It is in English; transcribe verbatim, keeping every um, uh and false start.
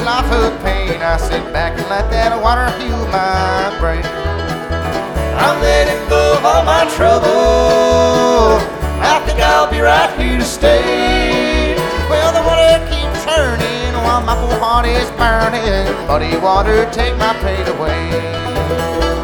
life of pain. I sit back and let that water fuel my brain. I'm letting go of all my trouble. I think I'll be right here to stay. Well, the water keeps turning while my poor heart is burning. Muddy water, take my pain away.